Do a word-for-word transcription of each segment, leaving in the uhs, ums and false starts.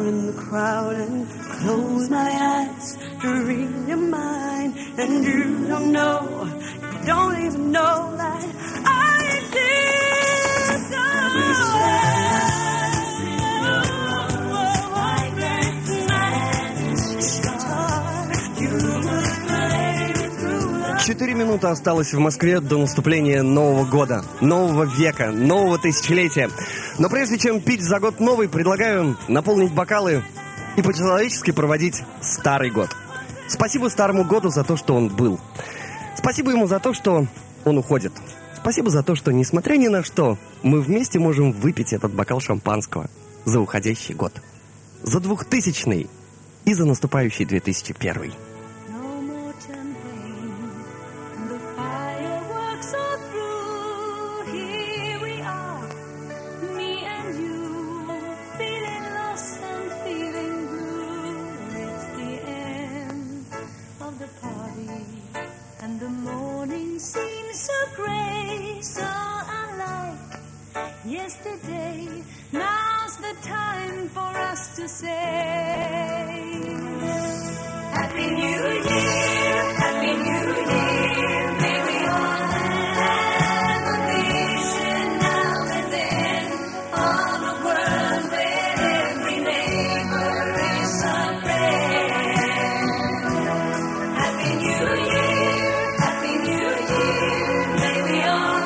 in the crowd and close my eyes to read your mind. And you don't know, you don't even know that I did so well. Четыре минуты осталось в Москве до наступления Нового года, нового века, нового тысячелетия. Но прежде чем пить за год новый, предлагаю наполнить бокалы и по-человечески проводить старый год. Спасибо старому году за то, что он был. Спасибо ему за то, что он уходит. Спасибо за то, что, несмотря ни на что, мы вместе можем выпить этот бокал шампанского за уходящий год. За двухтысячный и за наступающий две тысячи первый. Yesterday, now's the time for us to say Happy New Year, Happy New Year. May we all have a vision now and then of a world where every neighbor is a friend. Happy New Year, Happy New Year. May we all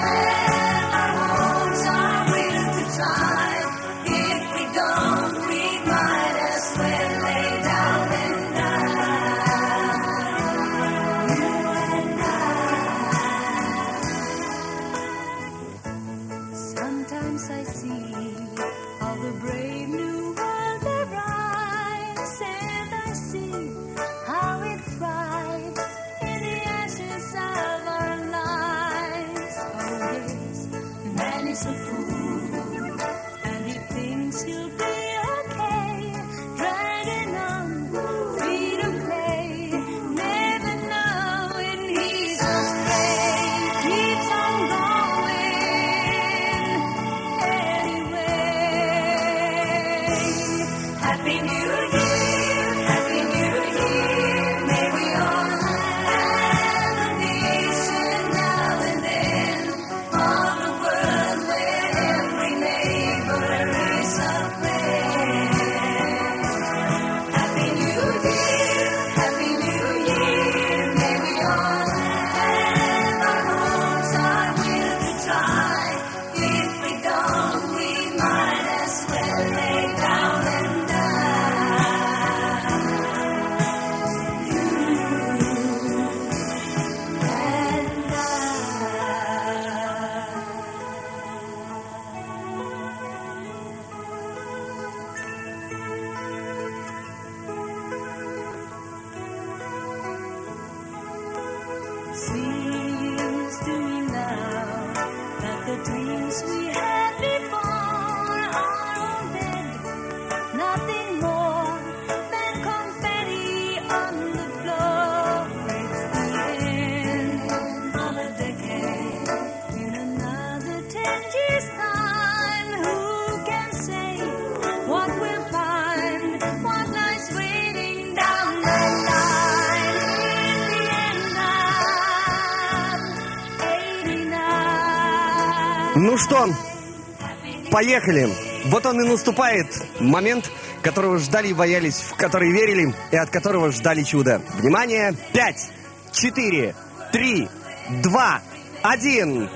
Ну что, поехали. Вот он и наступает момент, которого ждали и боялись, в который верили и от которого ждали чуда. Внимание, пять, четыре, три, два, один.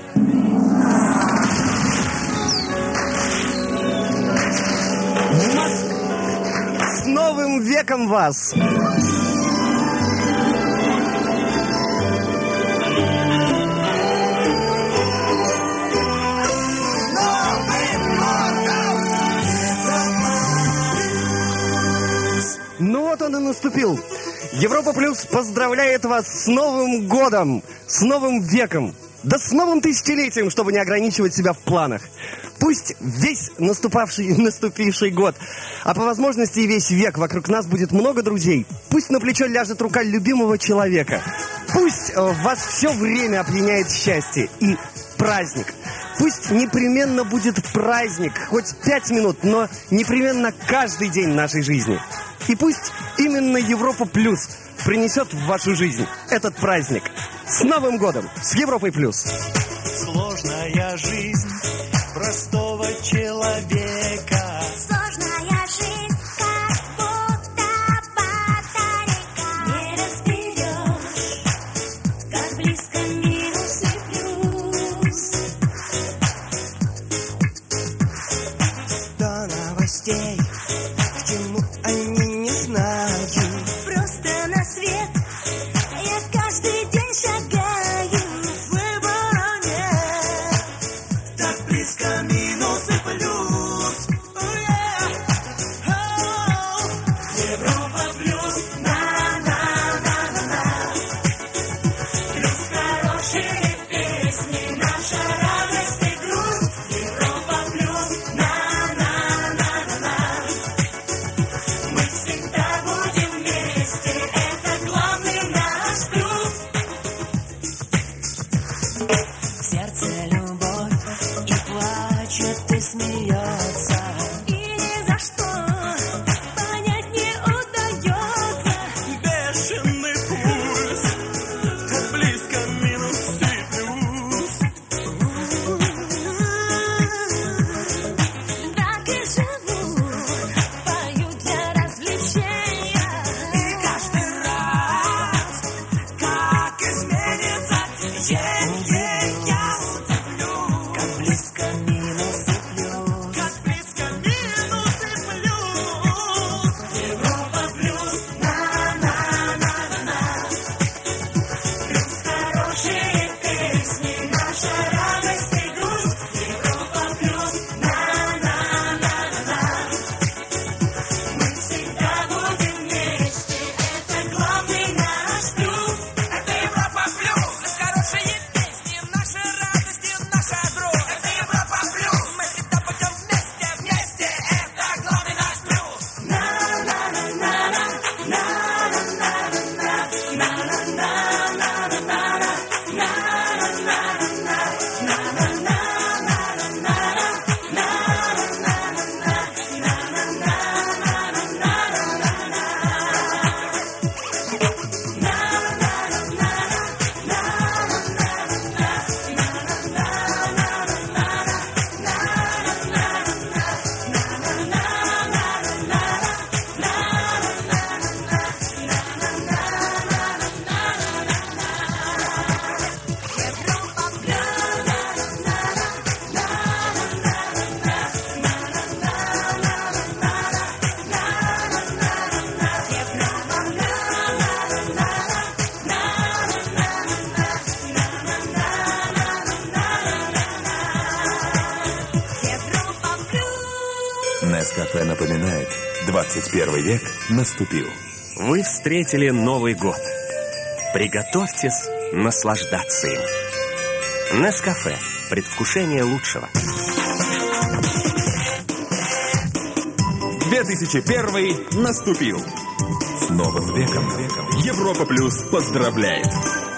С Новым веком вас! Ну вот он и наступил. Европа Плюс поздравляет вас с Новым годом, с Новым веком, да с новым тысячелетием, чтобы не ограничивать себя в планах. Пусть весь наступавший, наступивший год, а по возможности и весь век вокруг нас будет много друзей. Пусть на плечо ляжет рука любимого человека. Пусть э, вас все время опьяняет счастье и праздник. Пусть непременно будет праздник, хоть пять минут, но непременно каждый день нашей жизни. И пусть именно Европа Плюс принесет в вашу жизнь этот праздник. С Новым годом! С Европой Плюс! Сложная жизнь простого человека. Сложная жизнь, как будто батарейка. Не разберешь, как близко минус и плюс. До новостей, к чему они не знают. Просто на свет я каждый день шагаю. Выбора нет, так близко минус и плюс. Oh, yeah. Oh, Европа Плюс, на-на-на-на-на. Плюс хорошие песни, наша радость и грусть. Европа Плюс, на-на-на-на-на. Мы всегда будем вместе, это главный наш плюс. В сердце любовь и плачет, и смеется. И ни за что понять не удается. Бешеный пульс, как близко минус и плюс. Так и живу, пою для развлечения. И каждый раз, как изменится течение, я удивлюсь. Как близко минус и плюс. Как близко минус и плюс. Европа Плюс, на-на-на-на-на. Плюс хорошие песни, наша радость и грусть. Европа Плюс, на-на-на-на-на. Мы всегда будем вместе, это главный наш плюс. Это Европа Плюс, плюс хорошие песни, наша радость и наша грусть. Это Европа Плюс, мы всегда будем вместе, вместе, это главный наш плюс. Нескафе напоминает, двадцать первый век наступил. Вы встретили Новый год. Приготовьтесь наслаждаться им. Нескафе. Предвкушение лучшего. две тысячи первый наступил. С Новым веком. Европа Плюс поздравляет.